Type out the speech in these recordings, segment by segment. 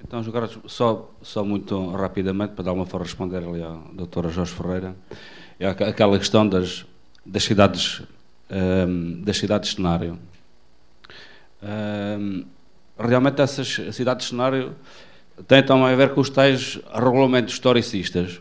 Então, agora só muito rapidamente, para dar uma forma a responder ali ao Dr. Jorge Ferreira, é aquela questão das cidades de cenário. Realmente essas cidades de cenário têm também a ver com os tais regulamentos historicistas.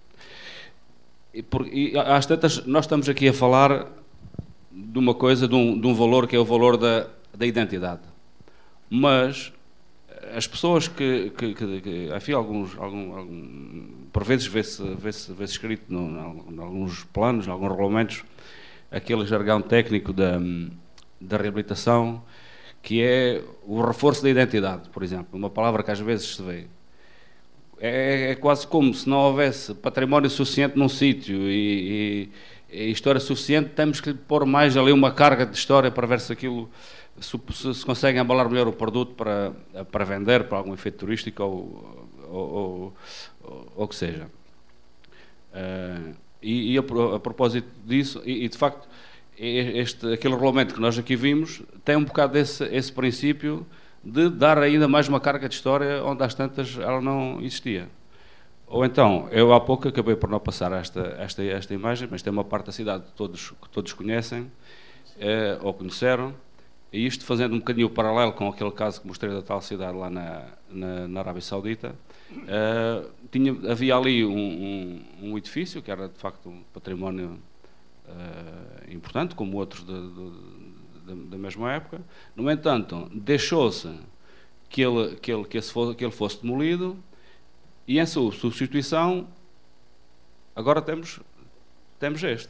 E às tantas, nós estamos aqui a falar de uma coisa, de um valor que é o valor da identidade. Mas as pessoas enfim, por vezes vê-se escrito em alguns planos, em alguns regulamentos, aquele jargão técnico da reabilitação, que é o reforço da identidade, por exemplo, uma palavra que às vezes se vê. É quase como se não houvesse património suficiente num sítio e história suficiente, temos que pôr mais ali uma carga de história para ver se aquilo se consegue embalar melhor o produto para vender, para algum efeito turístico ou o que seja. E a propósito disso, e de facto, aquele regulamento que nós aqui vimos tem um bocado esse princípio de dar ainda mais uma carga de história onde às tantas ela não existia. Ou então, eu há pouco acabei por não passar esta imagem, mas tem uma parte da cidade que todos conhecem ou conheceram, e isto fazendo um bocadinho paralelo com aquele caso que mostrei da tal cidade lá na Arábia Saudita. Havia ali um edifício que era de facto um património importante, como outros da mesma época. No entanto, deixou-se que ele fosse demolido e em sua substituição agora temos este.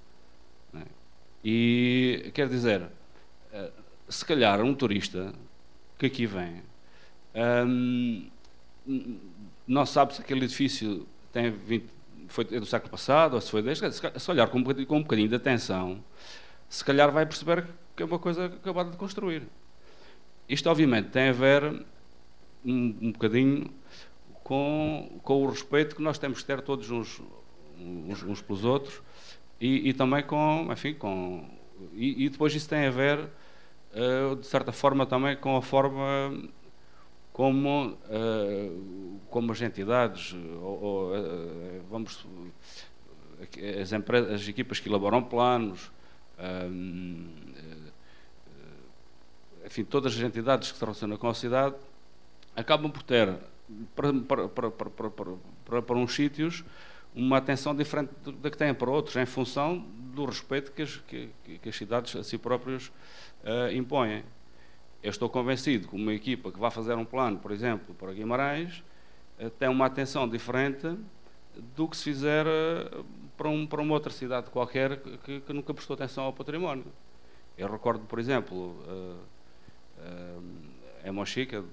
E quer dizer, se calhar um turista que aqui vem não sabe se aquele edifício foi do século passado ou se foi deste. Se olhar com um bocadinho de atenção, se calhar vai perceber que é uma coisa acabada de construir. Isto obviamente tem a ver um bocadinho com o respeito que nós temos que ter todos uns pelos outros e também e depois isso tem a ver de certa forma também com a forma como as entidades as equipas que elaboram planos, enfim, todas as entidades que se relacionam com a cidade acabam por ter para uns sítios uma atenção diferente da que têm para outros, em função do respeito que as cidades a si próprios impõem. Eu estou convencido que uma equipa que vai fazer um plano, por exemplo, para Guimarães, tem uma atenção diferente do que se fizer para uma outra cidade qualquer que nunca prestou atenção ao património. Eu recordo, por exemplo, em Mochica,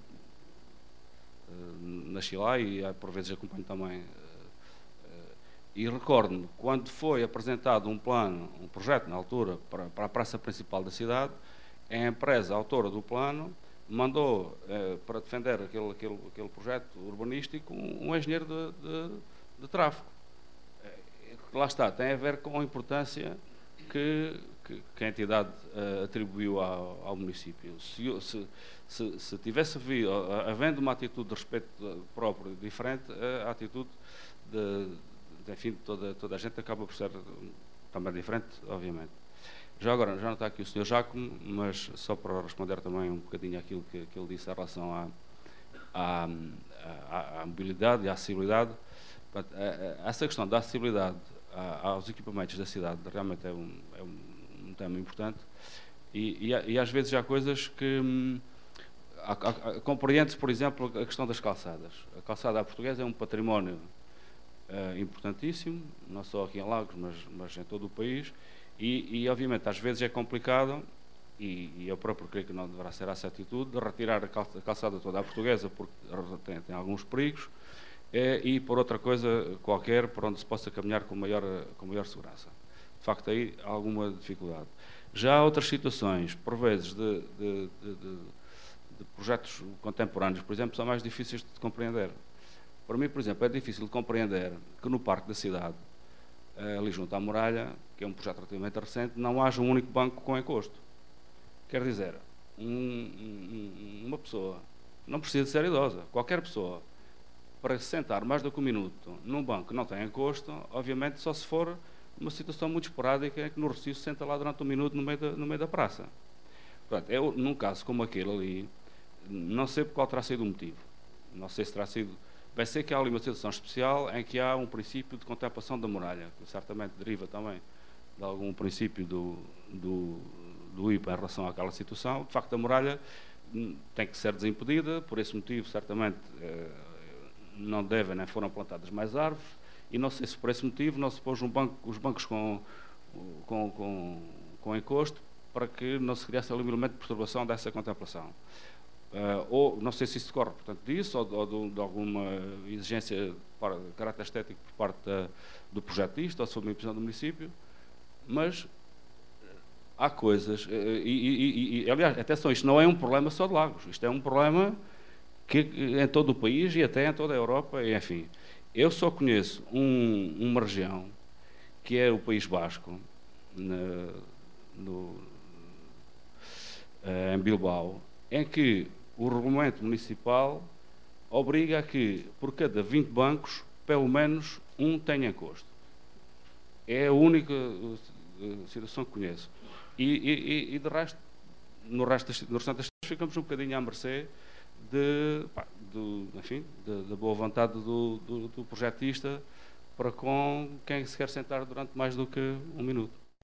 na Chilai, e por vezes acompanho também, e recordo-me, quando foi apresentado um projeto na altura, para a praça principal da cidade, a empresa autora do plano mandou para defender aquele projeto urbanístico um engenheiro de tráfego. Lá está, tem a ver com a importância que a entidade atribuiu ao município. Se tivesse havendo uma atitude de respeito próprio diferente, a atitude enfim, toda a gente acaba por ser também diferente, obviamente. Já agora, já não está aqui o Sr. Jácome, mas só para responder também um bocadinho àquilo que ele disse em relação à mobilidade e à acessibilidade. Portanto, essa questão da acessibilidade aos equipamentos da cidade realmente é um tema importante e às vezes há coisas que compreende-se, por exemplo, a questão das calçadas. A calçada à portuguesa é um património importantíssimo, não só aqui em Lagos, mas em todo o país, e obviamente às vezes é complicado, e eu próprio creio que não deverá ser essa atitude, de retirar a calçada toda à portuguesa, porque tem alguns perigos, e por outra coisa qualquer, por onde se possa caminhar com maior segurança. De facto, aí há alguma dificuldade. Já há outras situações, por vezes, de projetos contemporâneos, por exemplo, são mais difíceis de compreender. Para mim, por exemplo, é difícil de compreender que no Parque da Cidade, ali junto à muralha, que é um projeto relativamente recente, não haja um único banco com encosto. Quer dizer, uma pessoa não precisa de ser idosa. Qualquer pessoa, para sentar mais do que um minuto num banco que não tem encosto, obviamente só se for uma situação muito esporádica em que no Rocio se senta lá durante um minuto no meio da praça. Portanto, eu, num caso como aquele ali, não sei qual terá sido o motivo. Não sei se terá sido... Vai ser que há ali uma situação especial em que há um princípio de contemplação da muralha, que certamente deriva também de algum princípio do IPA em relação àquela situação. De facto, a muralha tem que ser desimpedida, por esse motivo, certamente, não devem nem foram plantadas mais árvores, e não sei se por esse motivo não se pôs os bancos com encosto para que não se criasse ali um elemento de perturbação dessa contemplação. Ou não sei se isso decorre, portanto, disso, ou de alguma exigência de caráter estético por parte do projetista, ou sob a imposição do município, mas há coisas, aliás, atenção, isto não é um problema só de Lagos, isto é um problema que em todo o país e até em toda a Europa, e, enfim. Eu só conheço uma região, que é o País Basco, em Bilbao, em que o regulamento municipal obriga a que, por cada 20 bancos, pelo menos um tenha encosto. É a única situação que conheço. E de resto, no restante das cidades, ficamos um bocadinho à mercê da boa vontade do projetista para com quem se quer sentar durante mais do que um minuto.